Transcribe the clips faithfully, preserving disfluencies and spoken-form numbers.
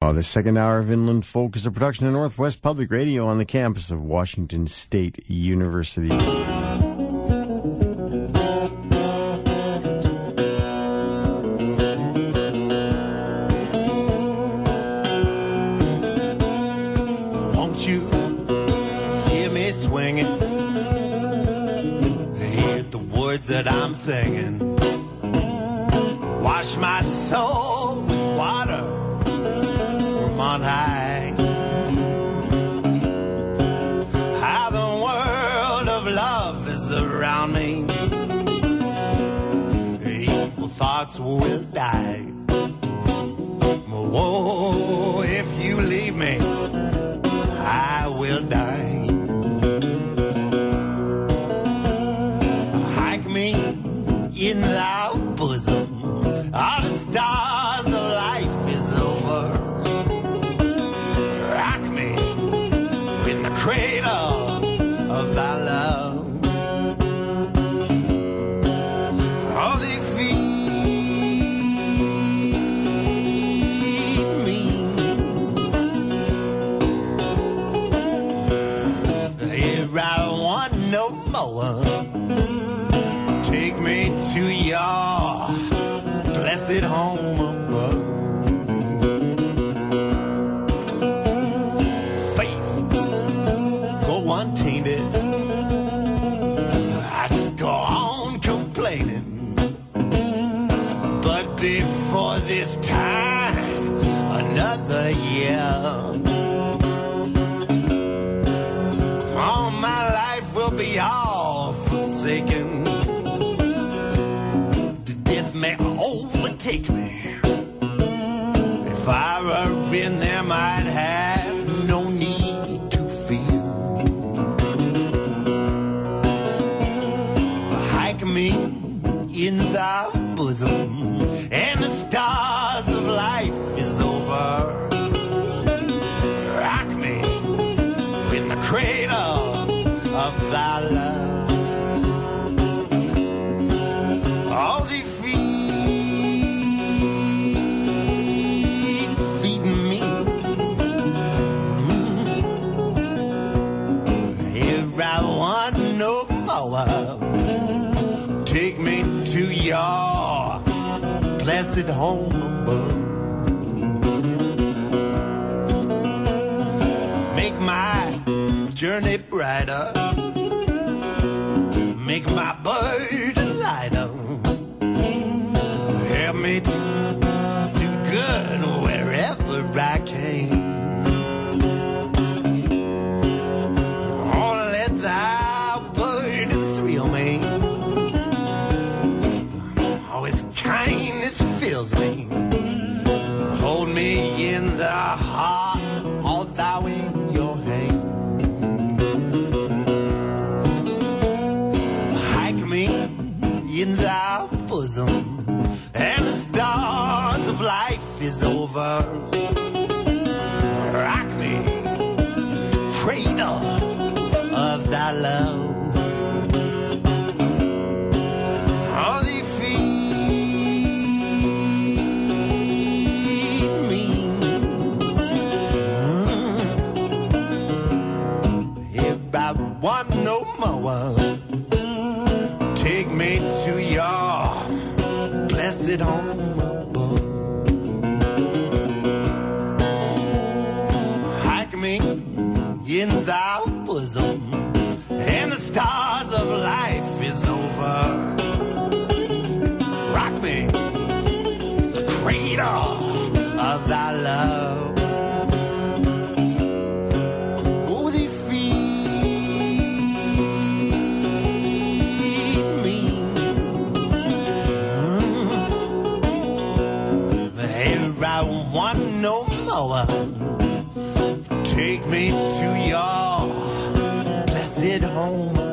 Oh, the second hour of Inland Folk is a production of Northwest Public Radio on the campus of Washington State University. Won't you hear me swinging? Hear the words that I'm singing. Wash my soul with water from on high. How the world of love is around me. Evil thoughts will die. Whoa, if you leave me, I will die. Hike me in thy bosom. All the stars of life is over. Rock me in the cradle of thy love. Oh, they feed me. Here I want no more. Take me to your blessed home above. Faith, go untainted. I just go on complaining. But before this time, another year, all my life will be all forsaken. Death may overtake me. If I were in them, I'd have no need to fear. Hike me in thy bosom, and the stars of life is over. Rock me in the cradle of thy love. All the feet feeding me. Here I want no more. Take me to your blessed home above. Make my journey brighter. Make my burden lighter. Help me to do good wherever I can. Oh, let thy burden thrill me. Oh, his kindness fills me. Hold me in the heart, all thou in your hand. Hike me in thy bosom, and the stars of life is over. Rock me, cradle of thy love. Oh, they feed me. If I want no more, take me to your blessed home above. Hike me in thy bosom, and the stars of life is over. Rock me, the cradle of thy love. Oh, they feed me. Here I want no more. Take me to your blessed home above.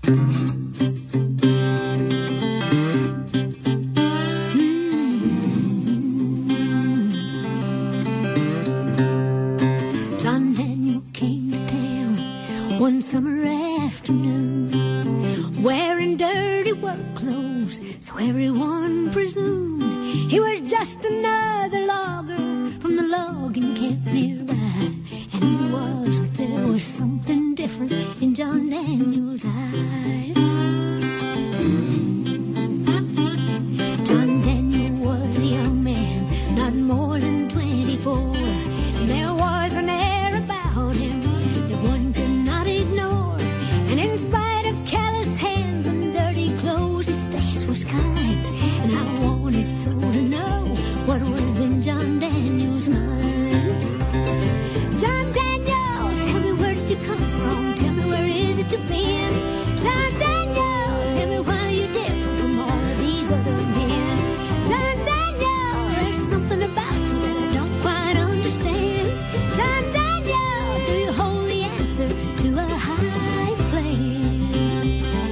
John Daniel came to town one summer afternoon, wearing dirty work clothes, so everyone presumed he was just another logger from the logging camp nearby. And he was, but there was something different in John Daniel's eyes. John Daniel was a young man, not more than twenty-four, and there was an air about him that one could not ignore. And in spite of callous hands and dirty clothes, his face was kind, and I wanted so to know what was in John Daniel's mind. John Daniel, tell me, where did you come from? Tell me, where is it you've been? John Daniel, tell me why you're different from all of these other men. John Daniel, there's something about you that I don't quite understand. John Daniel, do you hold the answer to a high plan?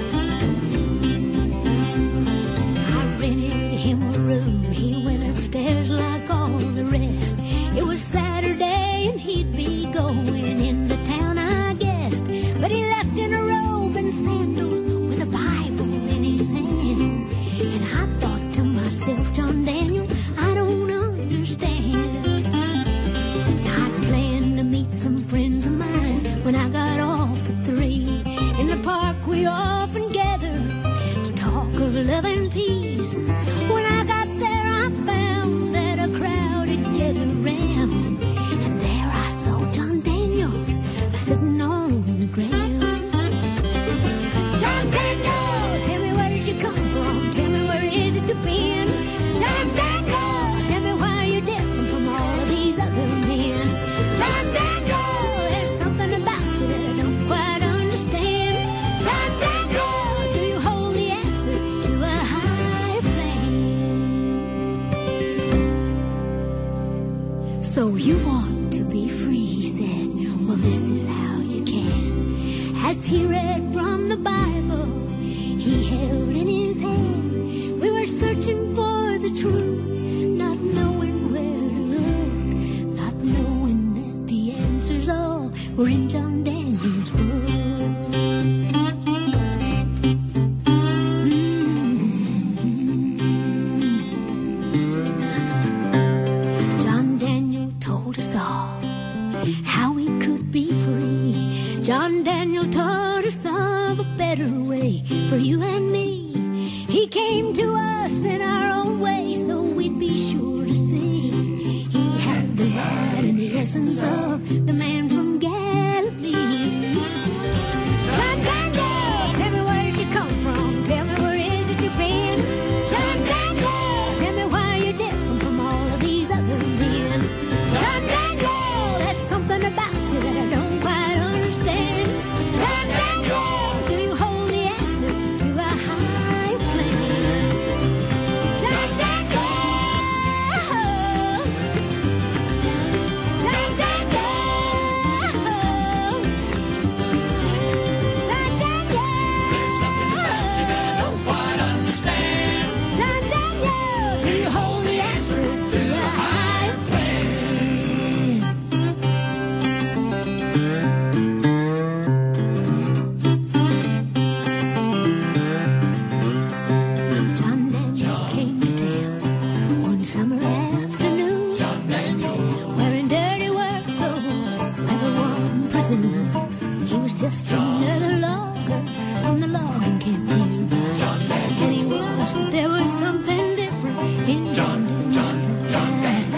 I rented him a room, he went upstairs like all the rest. It was Saturday and he'd be going into town, I guessed, but he left in a robe and sandals with a Bible in his hand. And I thought to myself, John Daniel, I don't understand. I'd planned to meet some friends of mine when I got off at three. In the park we often gathered to talk of love and peace. When I got there I found that a crowd had gathered around, and there I saw John Daniel sitting on the ground. John Daniel, tell me, where did you come from? Tell me, where is it you've been? John Daniel, tell me why you're different from all of these other men. John Daniel, there's something about you that I don't quite understand. John Daniel, do you hold the answer to a higher plan? So you want to be free, he said. Well, this is how you can. As he read from the Bible he held in his hand, we were searching for the truth, not knowing where to look, not knowing that the answers all were in John Daniel's book. Mm-hmm. John Daniel told us all how we could be free. John Daniel taught us of a better way for you and me. He came to us in our own way so we'd be sure to sing. He had the heart and the essence of the man from Galilee. John Daniel, tell me, where did you come from? Tell me, where is it you've been? John Daniel, tell me why you're different from all of these other men. John Daniel, there's something about you that I don't quite understand. John Daniel, do you hold the answer to a high plan? John Daniel, John Daniel, John Daniel, there's something about you that I don't quite understand. John Daniel, do you hold the answer to a higher plan? John Daniel came to town one summer afternoon, wearing dirty work clothes, everyone presumed he was just another logger from the logging camp nearby. And he was, but there was something different in John Daniel's eyes.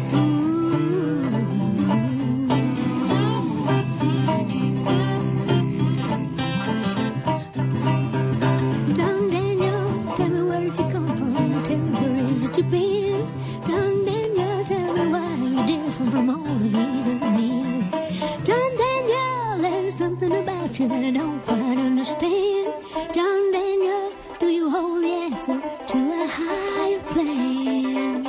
John Daniel, tell me, where did you come from? Tell me, where is it you've been? John Daniel, tell me why you're different from all of these other men. John Daniel, there's something about you that I don't quite understand. John Daniel, do you hold the answer to a higher plan?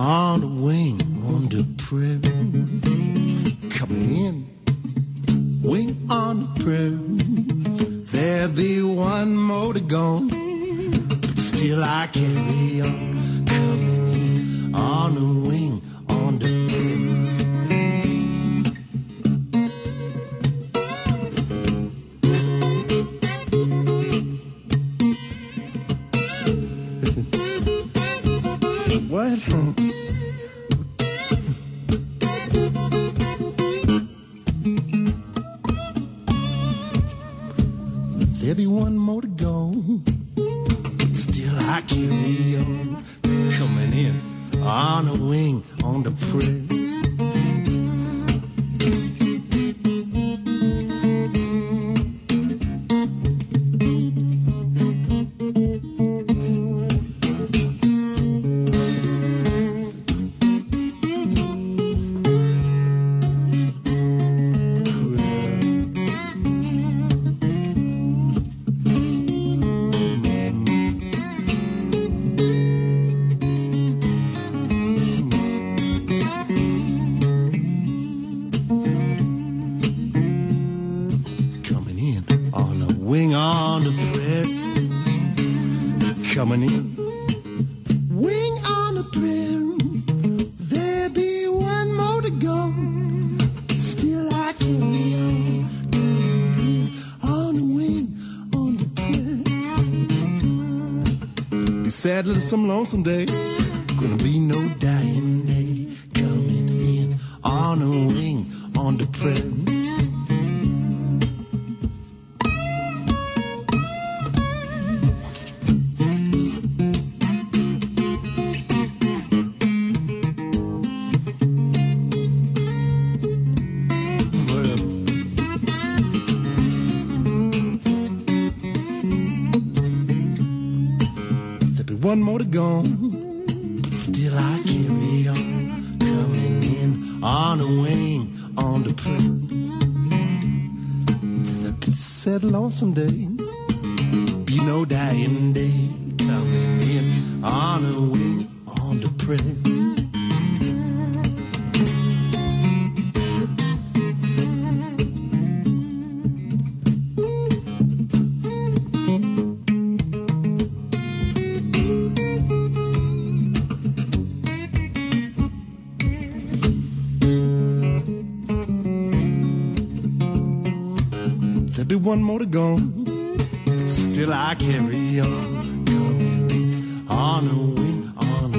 on the wing on the prairie. Coming in, wing on the prairie. There'll be one more to go, but still I carry on. Coming in on the wing on the prairie. What? There'll be one more to go. Still I carry on. Coming in on a wing on the prairie. Coming in, wing on the prairie. There'll be one more to go. Still I carry on. Coming in on the wing on the prairie. Be sad little some lonesome day. Gonna be no dying day. Coming in on the wing on the prairie. One more to go, but still I carry on. Coming in on a wing on the prairie. That sad lonesome day, be no dying day. Coming in on a wing on the prairie. One more to go, still I carry on. Coming on a wing, on a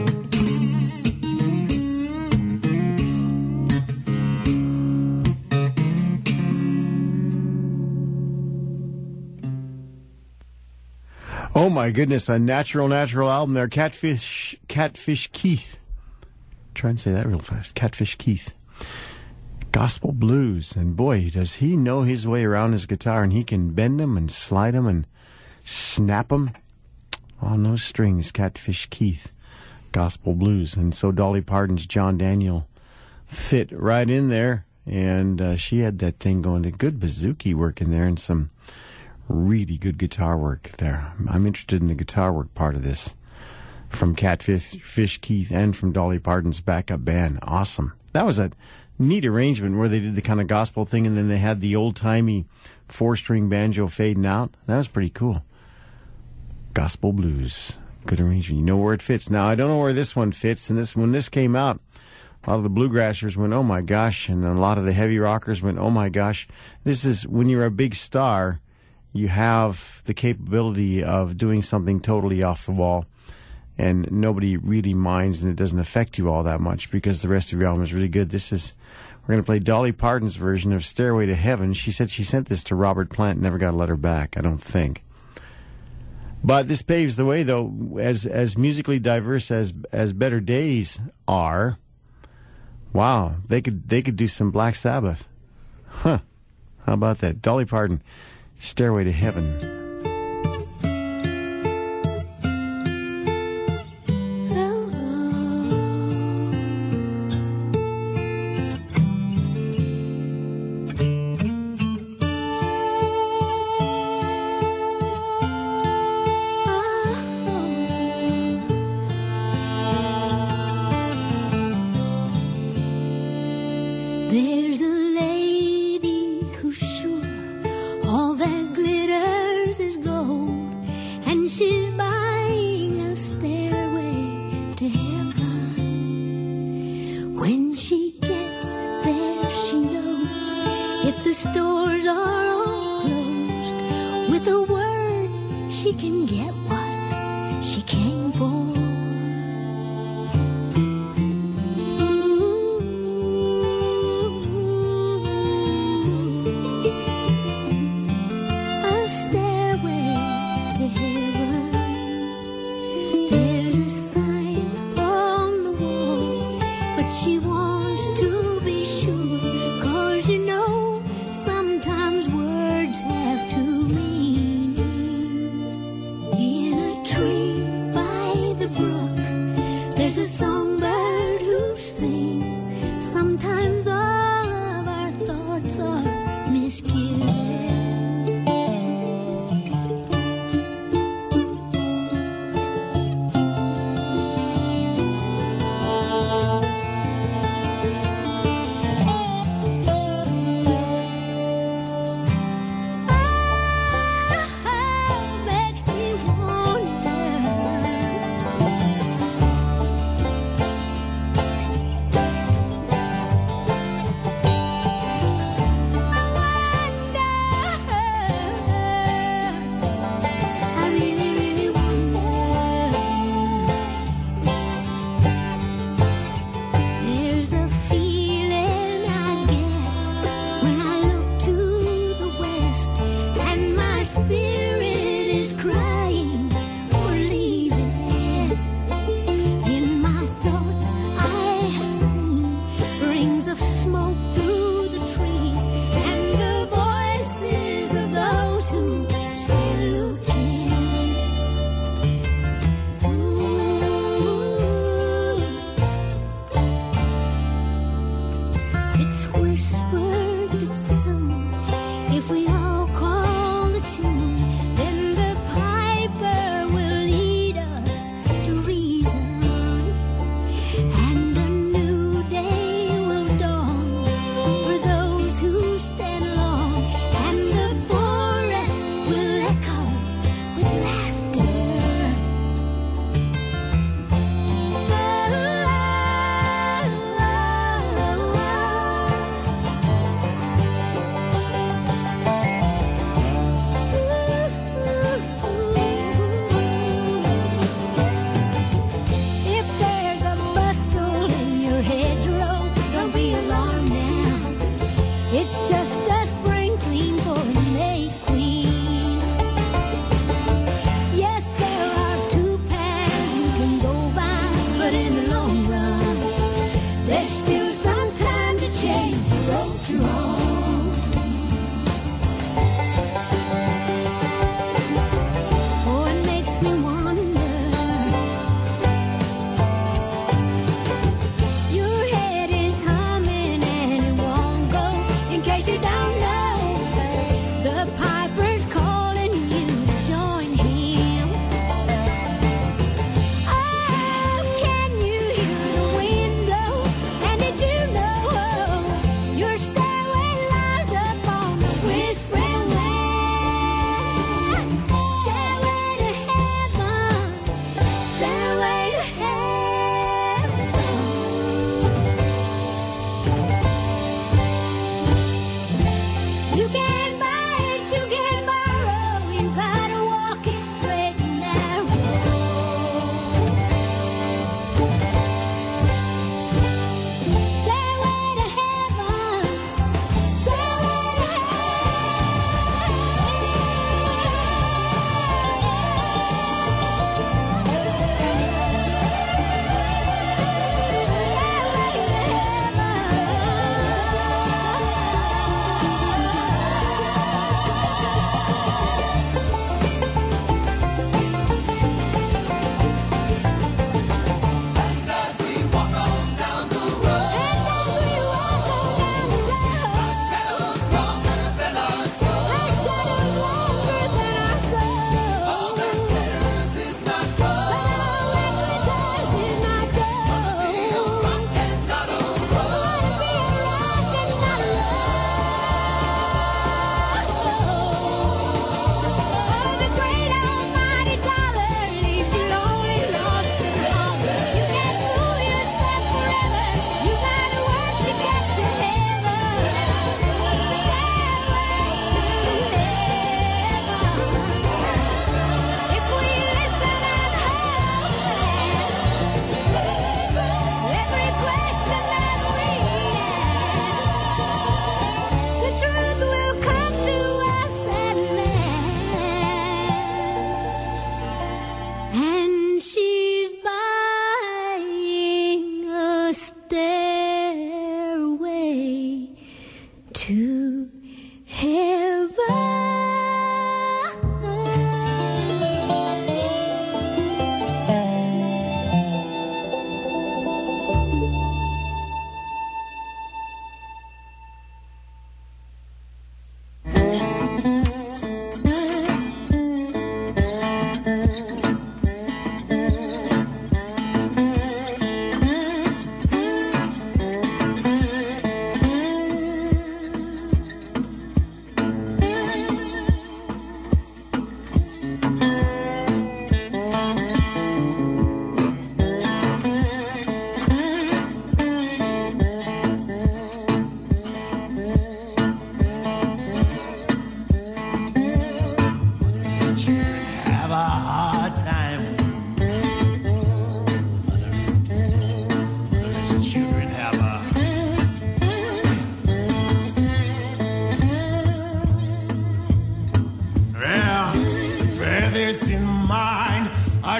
Oh my goodness, a natural, natural album there. Catfish, Catfish Keith. Try and say that real fast. Catfish Keith. Gospel blues, and boy, does he know his way around his guitar, and he can bend them and slide them and snap them on those strings. Catfish Keith, gospel blues. And so Dolly Parton's John Daniel fit right in there, and uh, she had that thing going, to good bouzouki work in there and some really good guitar work there. I'm interested in the guitar work part of this from Catfish Keith and from Dolly Parton's backup band. Awesome. That was a neat arrangement where they did the kind of gospel thing and then they had the old-timey four-string banjo fading out. That was pretty cool. Gospel blues. Good arrangement. You know where it fits. Now, I don't know where this one fits, and this when this came out, a lot of the bluegrassers went, oh my gosh, and a lot of the heavy rockers went, oh my gosh. This is, when you're a big star, you have the capability of doing something totally off the wall, and nobody really minds, and it doesn't affect you all that much because the rest of your album is really good. This is, we're going to play Dolly Parton's version of Stairway to Heaven. She said she sent this to Robert Plant, never got a letter back, I don't think. But this paves the way, though, as as musically diverse as as Better Days are. Wow, they could they could do some Black Sabbath. Huh. How about that? Dolly Parton, Stairway to Heaven. to heaven. When she gets there, she knows if the stores are all closed, with a word she can get what she came for.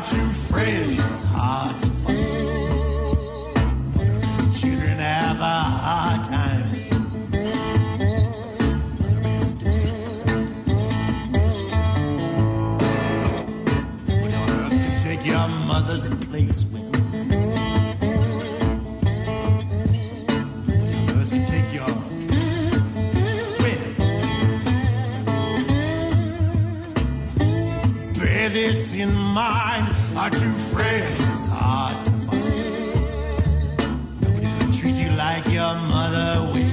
true friends hard to find. Those children have a hard time. Your mother's place when nobody on earth can take your when. Bear this in mind, our true friends hard to find. Nobody can treat you like your mother will.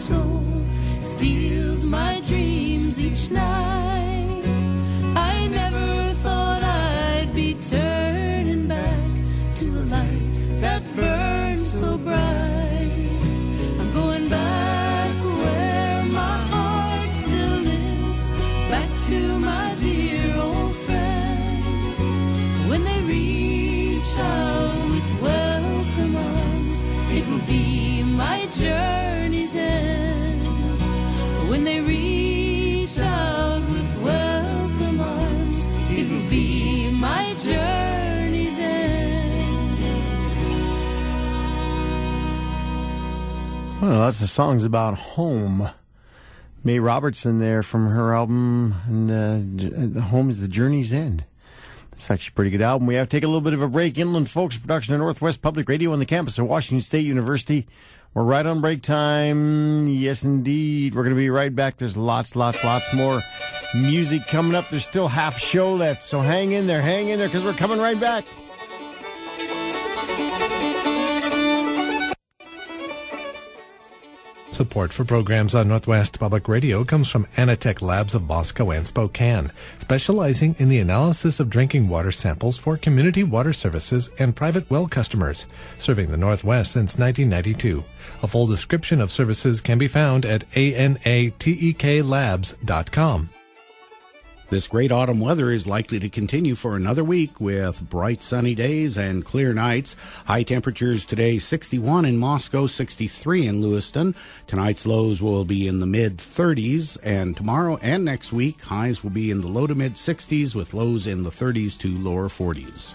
soul steals my dreams each night. I never thought I'd be turning back to a light that burns so bright. I'm going back where my heart still lives, back to my dear old friends. When they reach out with welcome arms, it will be my journey's end. When they reach out with welcome arms, it will be my journey's end. Well, lots of songs about home. Mae Robertson there from her album, and uh, the Home is the Journey's End. It's actually a pretty good album. We have to take a little bit of a break. Inland Folks production of Northwest Public Radio on the campus of Washington State University. We're right on break time. Yes, indeed. We're going to be right back. There's lots, lots, lots more music coming up. There's still half a show left, so hang in there, hang in there, because we're coming right back. Support for programs on Northwest Public Radio comes from Anatech Labs of Moscow and Spokane, specializing in the analysis of drinking water samples for community water services and private well customers, serving the Northwest since nineteen ninety-two. A full description of services can be found at anatek labs dot com. This great autumn weather is likely to continue for another week with bright sunny days and clear nights. High temperatures today sixty-one in Moscow, sixty-three in Lewiston. Tonight's lows will be in the mid thirties, and tomorrow and next week highs will be in the low to mid sixties with lows in the thirties to lower forties.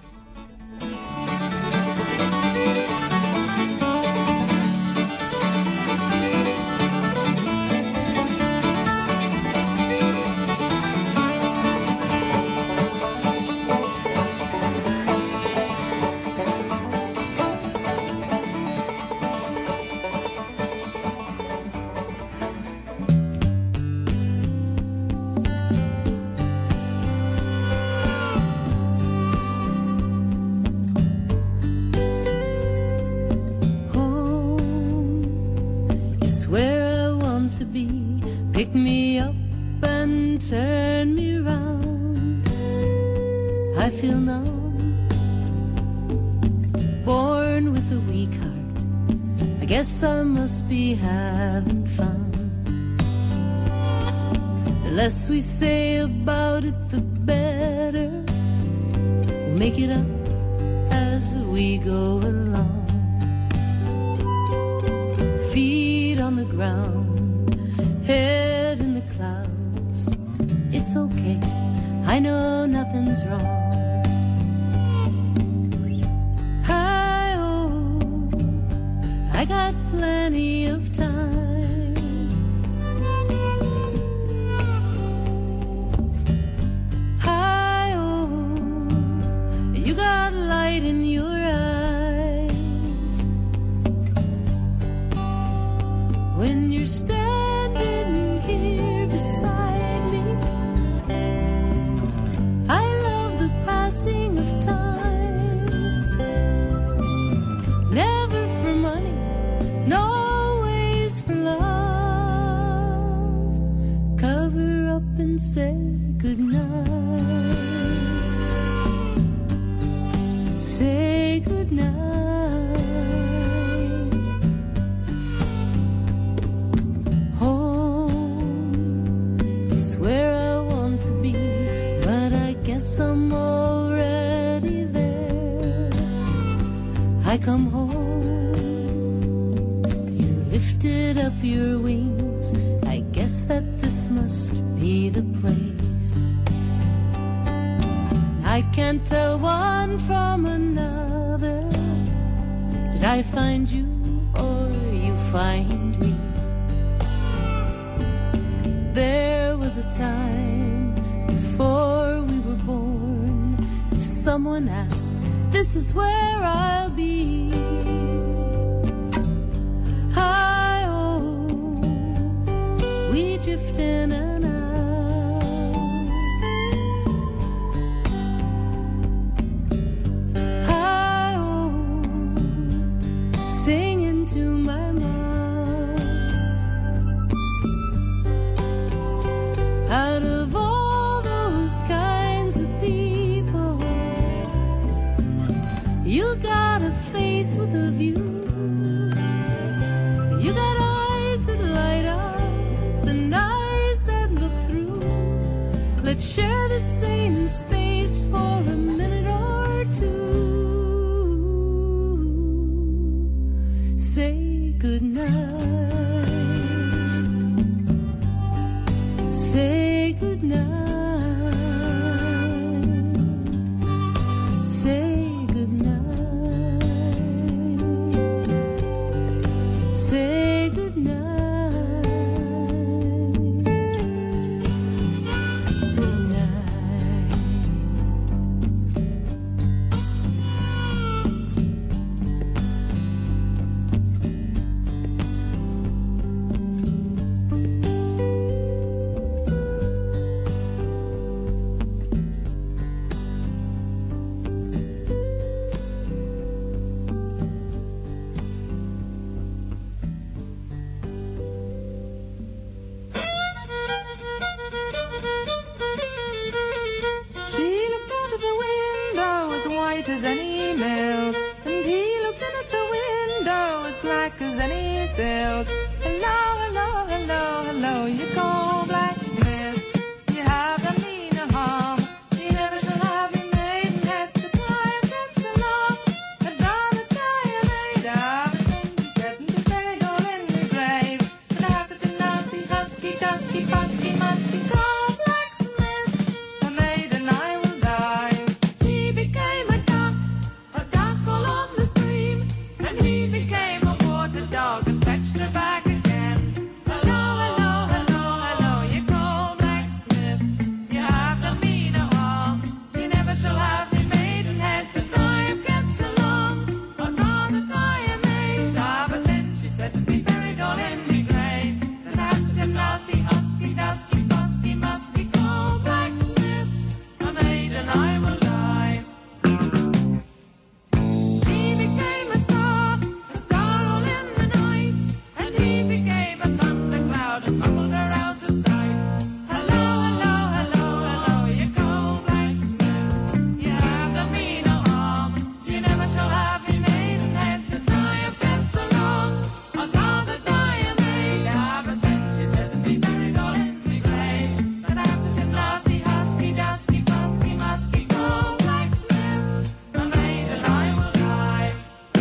Pick me up and turn me round. I feel numb, born with a weak heart. I guess I must be having fun. The less we say about it, the better. We'll make it up as we go along. Feet on the ground, head in the clouds. It's okay, I know nothing's wrong. Hi-oh, I got plenty of time. Hi-oh, you got light in your eyes. When you're standing here beside me, I love the passing of time. Never for money, no always for love. Cover up and say goodnight. Say goodnight. I'm already there. I come home, you lifted up your wings. I guess that this must be the place. I can't tell one from another. Did I find you or you find me? There was a time before we were born. If someone asked, this is where I'll be. Hi-oh, we drift in and out. Hi-oh, singing to my mouth. could share the same space for a minute or two. Say goodnight. Say goodnight. Say goodnight. Say goodnight. As any milk, and he looked in at the window as black as any silk. Hello, hello, hello, hello, you go blacksmith. You have done me no harm. You never shall have me maidenhead. The time gets along. I'd rather die a maid of it than be set and be buried all in the grave. But I have such a nasty, husky, dusky, fusky, musky go blacksmith. A maid and I will die. He became a he became a water dog and fetched her back again. Hello, hello, hello, hello, you cold blacksmith. You have done me no harm. You never shall have me maidenhead. The time gets along. I'd rather die a maid. Ah, but then she said to be buried all in me grave. Then I have such a nasty, husky, dusky, fusky, musky cold blacksmith. A maid and I will die. He became a star. And muffled her out of sight. Hello, hello, hello, hello, you cold blacksmith. You have done me no harm. You never shall have me maidenhead. The triumph gets so long. I'd rather die a maid. Ah, but then she said to be buried all in me grave. That I have such a nasty, husky, dusky, fusky, musky cold blacksmith. A maid and I will die.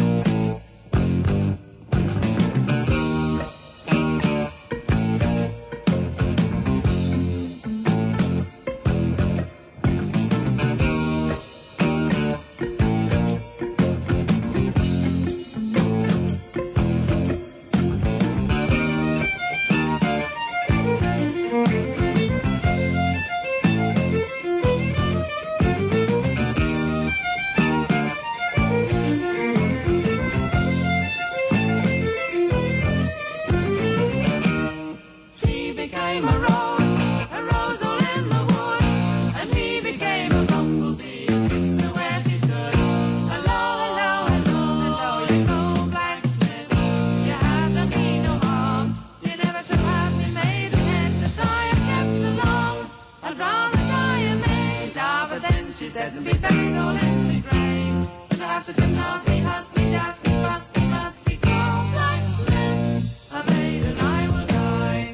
She became a rose, a rose all in the wood, and he became a bumblebee and kissed her where she stood. Hello, hello, hello, hello, you cold blacksmith. You have done me no harm. You never shall have me maidenhead. The time gets along. I'd rather die a maid. Ah, but then she said to be buried all in the grave. And I have such a nasty, husky, dusky, fusky, musky cold blacksmith. A maid and I will die.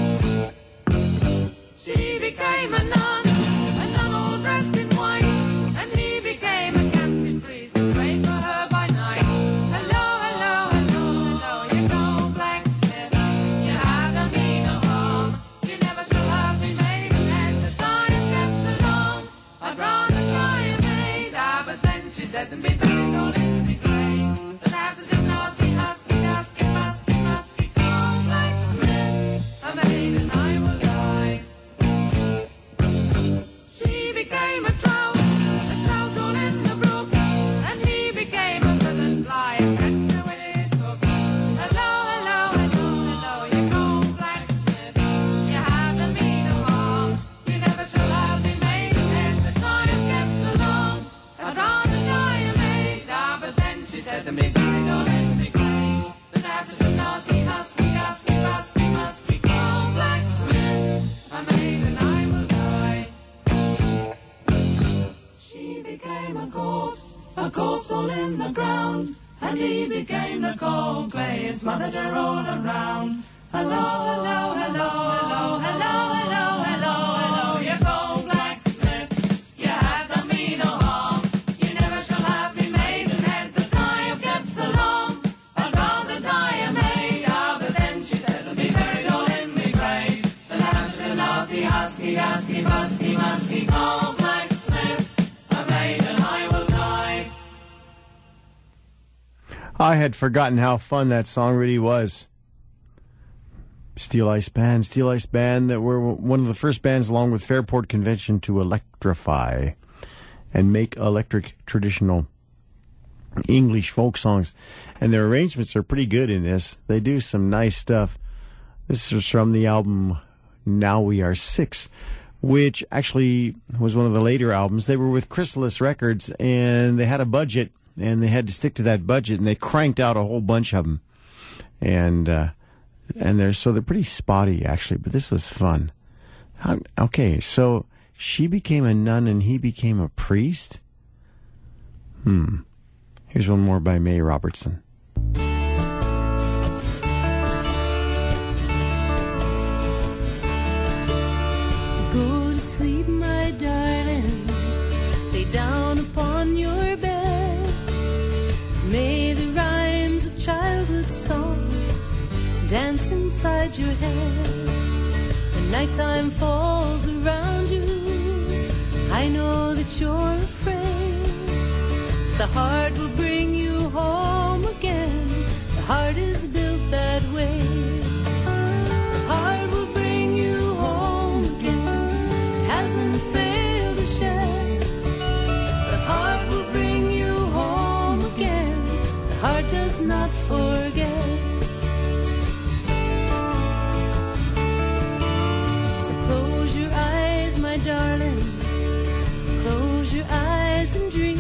She became a nun, a nun all dressed in white, and he became a captain priest and prayed for her by night. Hello, hello, hello, hello, you cold blacksmith. You have done me no harm. You never shall have me maidenhead. The time gets along. I'd rather die a maid. Ah, but then she said to be buried all in me grave. That I have such a nasty, husky, dusky, fusky, musky cold blacksmith. A maid and I will die. She became a trout, a trout all in the brook, and he became a ribbon fly and catched her with his hook. Hello, hello, hello, hello, you cold blacksmith. You have done me no harm. You never shall have me maidenhead. The time gets along. I'd rather die a maid. Ah, but then she said to me, buried all in me grave. That I have such a nasty, husky, dusky, fusky, musky cold blacksmith. A maid and I will die. She became a corpse, a corpse all in the ground, and he became the cold clay and smothered her all around. Hello, hello, hello, hello, hello, hello, hello, hello, you cold black. I had forgotten how fun that song really was. Steel Ice Band, Steel Ice Band, that were one of the first bands along with Fairport Convention to electrify and make electric traditional English folk songs. And their arrangements are pretty good in this. They do some nice stuff. This is from the album Now We Are Six, which actually was one of the later albums. They were with Chrysalis Records, and they had a budget, and they had to stick to that budget, and they cranked out a whole bunch of them. And, uh, and they're, so they're pretty spotty, actually, but this was fun. How, okay, so she became a nun and he became a priest? Hmm. Here's one more by May Robertson. Go to sleep, my darling. Lay down upon your bed. May the rhymes of childhood songs dance inside your head. When nighttime falls around you, I know that you're afraid. The heart will bring you home again. The heart is built that way. The heart will bring you home again. It hasn't failed to shed. The heart will bring you home again. The heart does not forget. So close your eyes, my darling. Close your eyes and dream.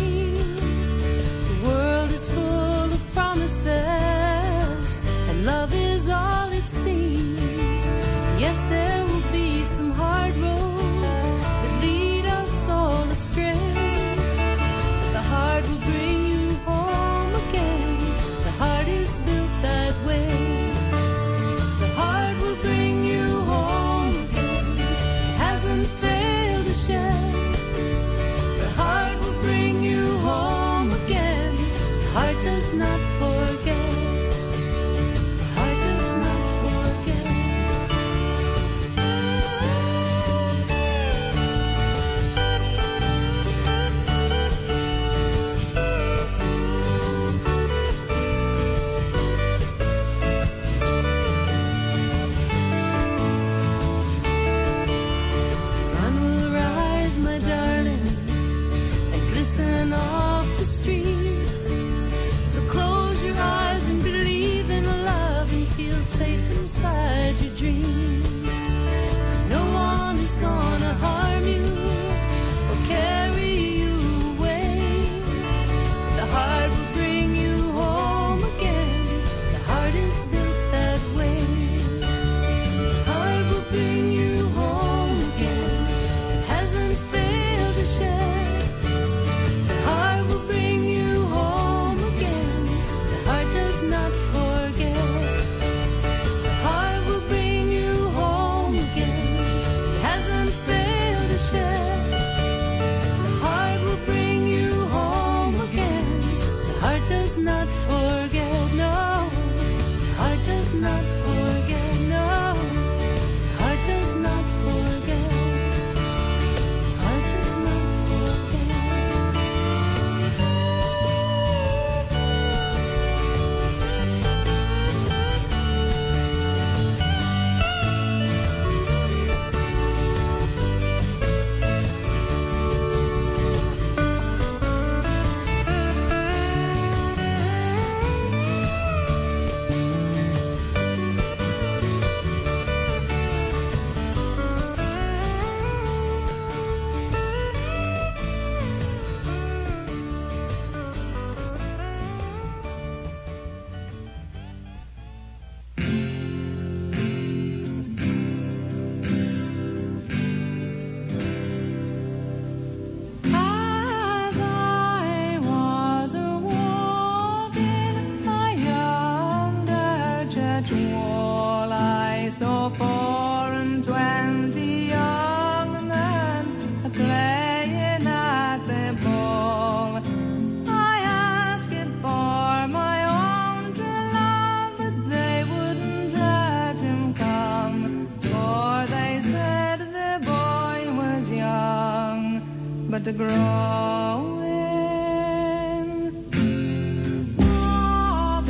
Full of promises, and love is all it seems. Yes, there will be some hard roads that lead us all astray, but the heart will bring you home again. The heart is built that way. The heart will bring you home again. It hasn't failed to shed. The heart will bring you home again. Heart does not forget. Heart does not forget. Sun will rise, my darling, and glisten off the streets. So close your eyes and believe in love and feel safe inside your dreams. 'Cause no one is gonna harm you or carry you away. The heart will bring you home again. The heart is built that way. The heart will bring you home again. It hasn't failed to shed. The heart will bring you home again. The heart does not forget. The heart will bring you home again. It hasn't failed to shed. The heart will bring you home again. The heart does not forget, no. The heart does not forget, no. The heart does not forget. The heart does not forget. As I was a-walking my yonder church wall, I saw four and twenty young men a-playing at the ball. I asked it for my own true love, but they wouldn't let him come, for they said the boy was young, but growing. All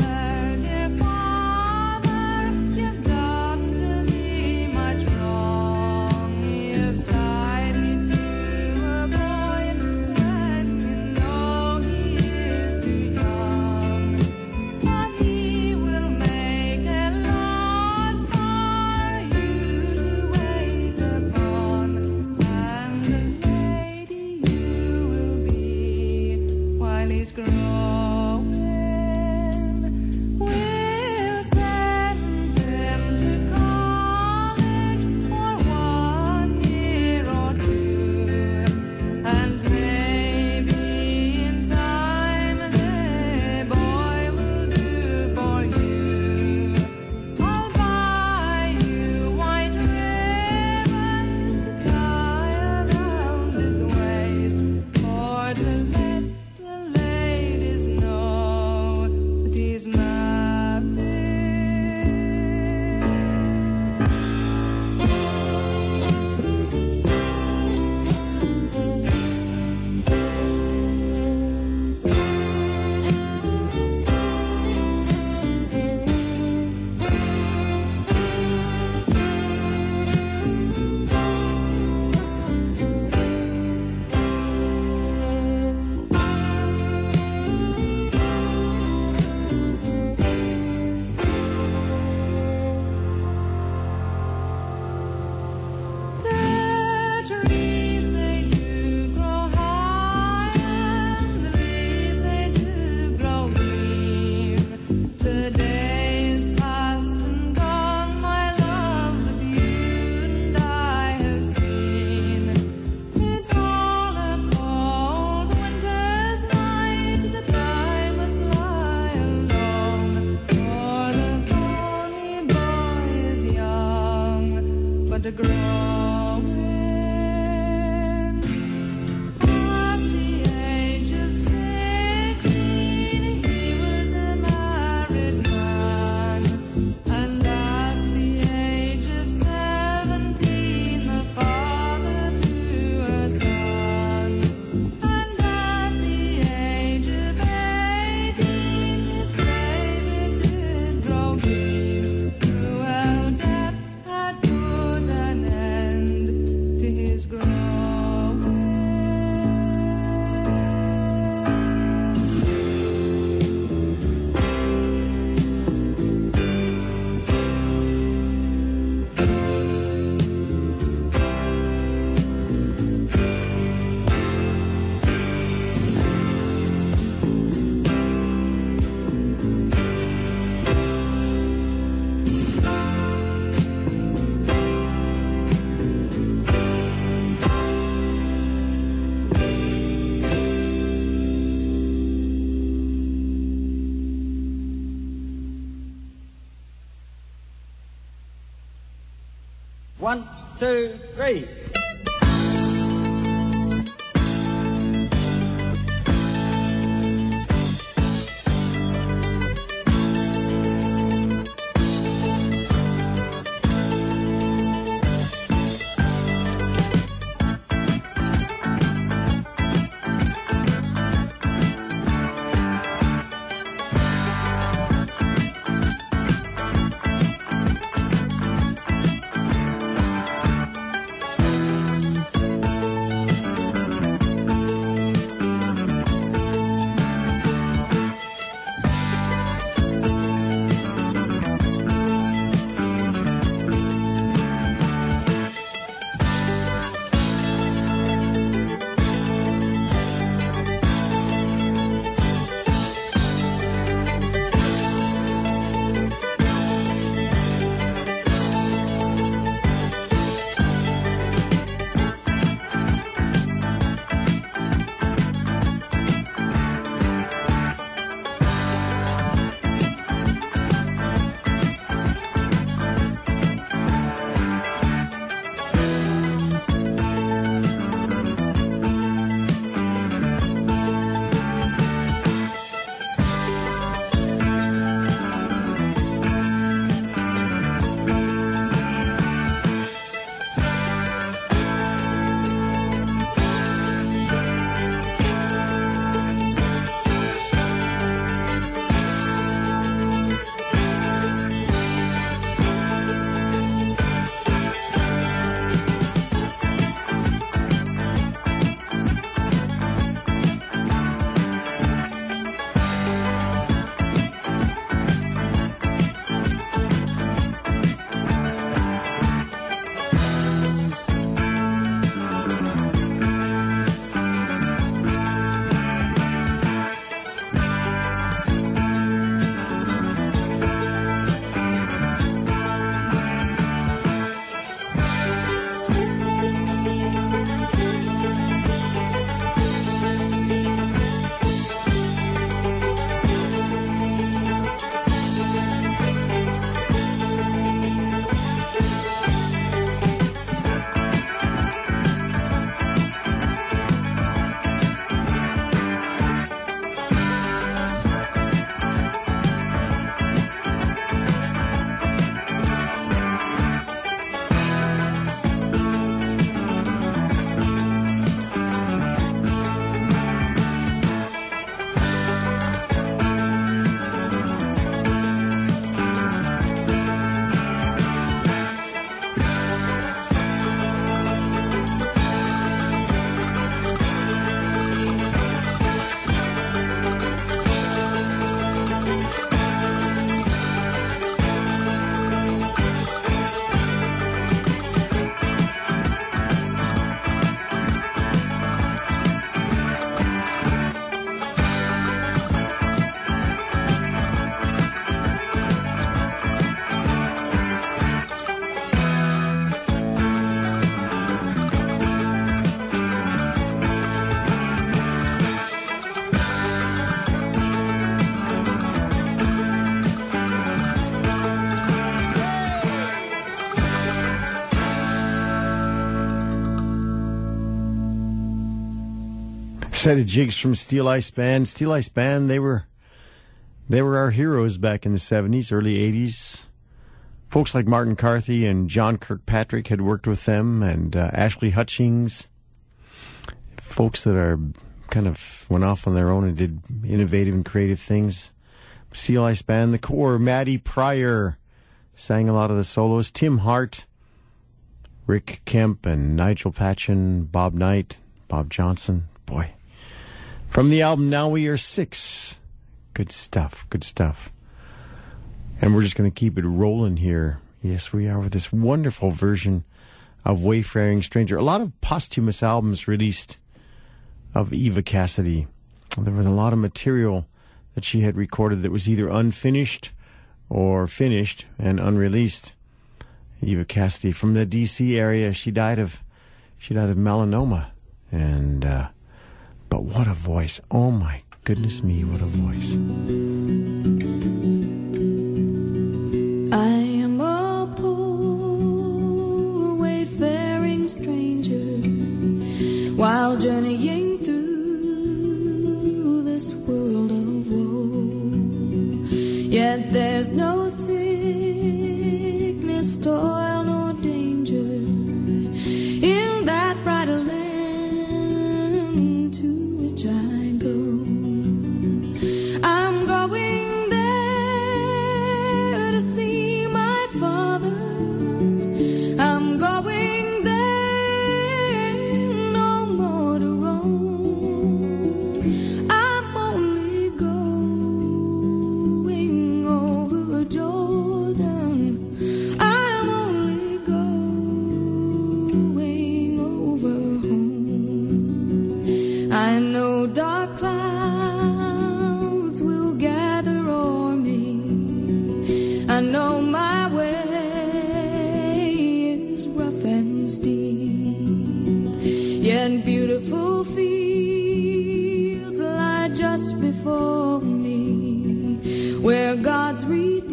good growing. At the age of sixteen, he was a married man, and at the age of seventeen, the father to a son, and at the age of eighteen, his baby did grow green. Cruel death had put an end to his growing. One, two, three. Set of jigs from Steel Ice Band. Steel Ice Band, they were they were our heroes back in the seventies, early eighties. Folks like Martin Carthy and John Kirkpatrick had worked with them, and uh, Ashley Hutchings. Folks that are kind of went off on their own and did innovative and creative things. Steel Ice Band, the core, Maddie Pryor sang a lot of the solos. Tim Hart, Rick Kemp, and Nigel Patchen, Bob Knight, Bob Johnson. Boy. From the album Now We Are Six. Good stuff, good stuff. And we're just going to keep it rolling here. Yes, we are, with this wonderful version of Wayfaring Stranger. A lot of posthumous albums released of Eva Cassidy. There was a lot of material that she had recorded that was either unfinished or finished and unreleased. Eva Cassidy from the D C area. She died of she died of melanoma. And uh, but what a voice. Oh my goodness me, what a voice. I am a poor wayfaring stranger, while journeying through this world of woe. Yet there's no sickness, toil, nor danger in that bright land to which I go. I'm going there to see my Father. I'm going there, no more to roam. I'm only going over Jordan. I'm only going over home. I know dark clouds will gather o'er me. I know my way is rough and steep, yet beautiful fields lie just before me, where God's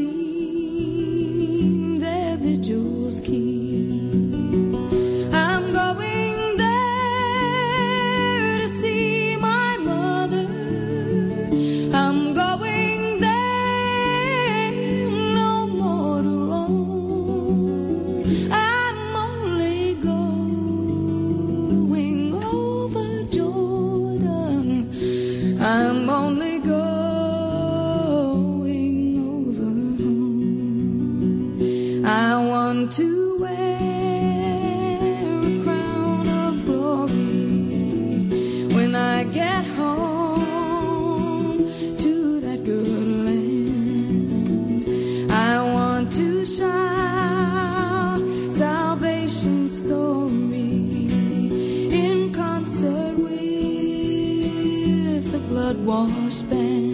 redeemed their vigils keep. I'm going there to see my mother. I'm going there, no more to roam. I'm only going over Jordan. I'm only going over home. I want to wear a crown of glory when I get home to that good land. I want to shout salvation's story in concert with the blood-washed band.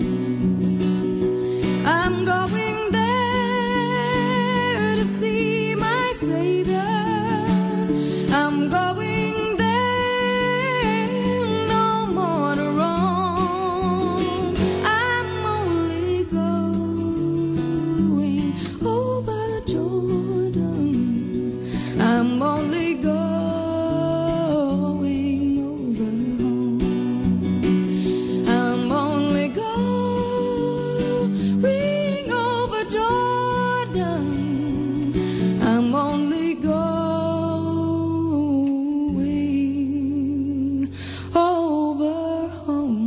I'm going there to see my Savior. I'm going there, no more to roam. I'm only going over Jordan. I'm only going over home. I'm only going over Jordan. I'm only going over home.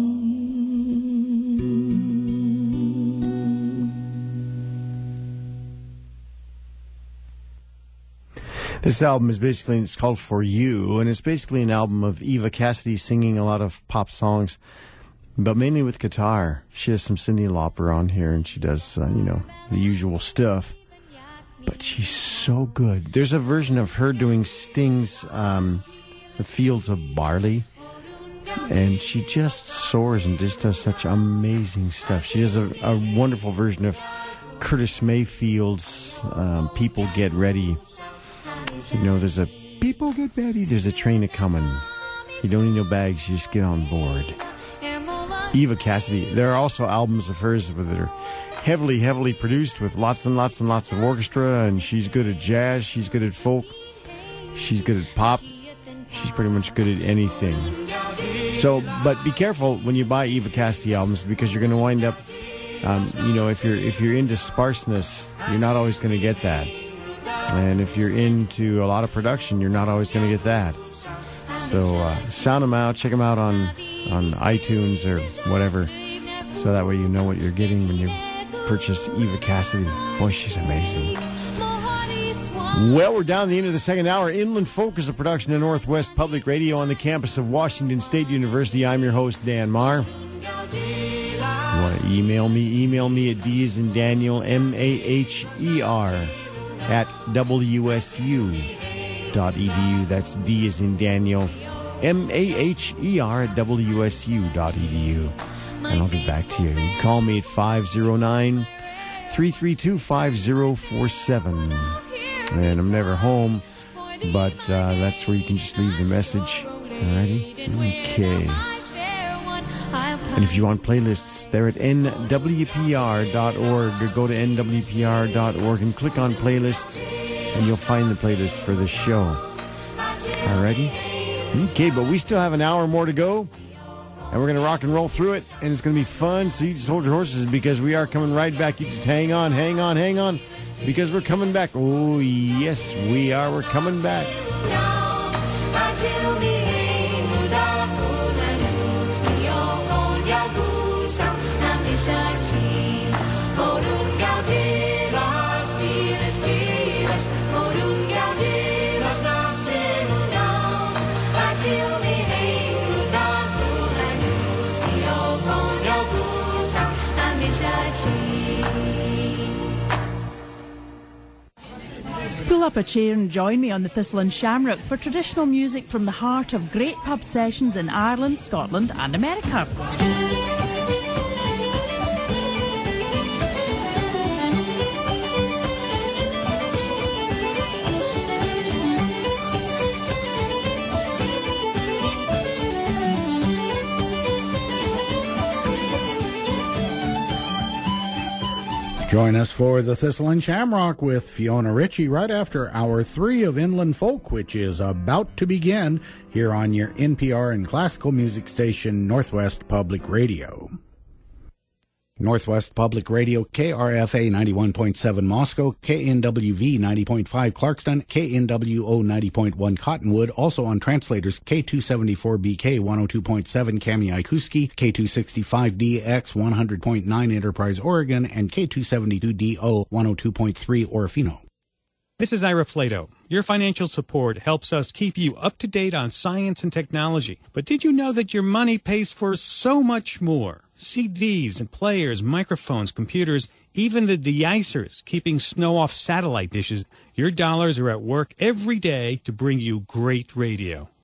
This album is basically, it's called For You, and it's basically an album of Eva Cassidy singing a lot of pop songs, but mainly with guitar. She has some Cyndi Lauper on here, and she does, uh, you know, the usual stuff. But she's so good. There's a version of her doing Sting's um, The Fields of Barley, and she just soars and just does such amazing stuff. She does a, a wonderful version of Curtis Mayfield's um, People Get Ready. You know, there's a people get ready, there's a train a-coming. You don't need no bags, you just get on board. Eva Cassidy. There are also albums of hers that are heavily, heavily produced with lots and lots and lots of orchestra, and she's good at jazz, she's good at folk, she's good at pop, she's pretty much good at anything. So, but be careful when you buy Eva Cassidy albums because you're going to wind up, um, you know, if you're if you're into sparseness, you're not always going to get that. And if you're into a lot of production, you're not always going to get that. So uh, sound them out, check them out on, on iTunes or whatever, so that way you know what you're getting when you purchase Eva Cassidy. Boy, she's amazing. Well, we're down to the end of the second hour. Inland Folk is a production of Northwest Public Radio on the campus of Washington State University. I'm your host, Dan Marr. You want to email me? Email me at D as in Daniel, M A H E R, at W S U dot E D U. That's D as in Daniel, M A H E R, at W S U dot E D U. And I'll get back to you. You can call me at five oh nine, three three two, five oh four seven. And I'm never home, but uh, that's where you can just leave the message. Alrighty? Okay. And if you want playlists, they're at N W P R dot org. Go to N W P R dot org and click on playlists, and you'll find the playlist for the show. Alrighty? Okay, but we still have an hour more to go, and we're going to rock and roll through it, and it's going to be fun, so you just hold your horses because we are coming right back. You just hang on, hang on, hang on. Because we're coming back. Oh, yes, we are. We're coming back. Pull up a chair and join me on the Thistle and Shamrock for traditional music from the heart of great pub sessions in Ireland, Scotland and America. Join us for the Thistle and Shamrock with Fiona Ritchie right after hour three of Inland Folk, which is about to begin here on your N P R and classical music station, Northwest Public Radio. Northwest Public Radio, K R F A ninety-one point seven Moscow, K N W V ninety point five Clarkston, K N W O ninety point one Cottonwood, also on translators K two seventy-four B K one oh two point seven Kamiakuski, K two sixty-five D X one hundred point nine Enterprise, Oregon, and K two seventy-two D O one oh two point three Orofino. This is Ira Flato. Your financial support helps us keep you up to date on science and technology. But did you know that your money pays for so much more? C Ds and players, microphones, computers, even the de-icers keeping snow off satellite dishes. Your dollars are at work every day to bring you great radio.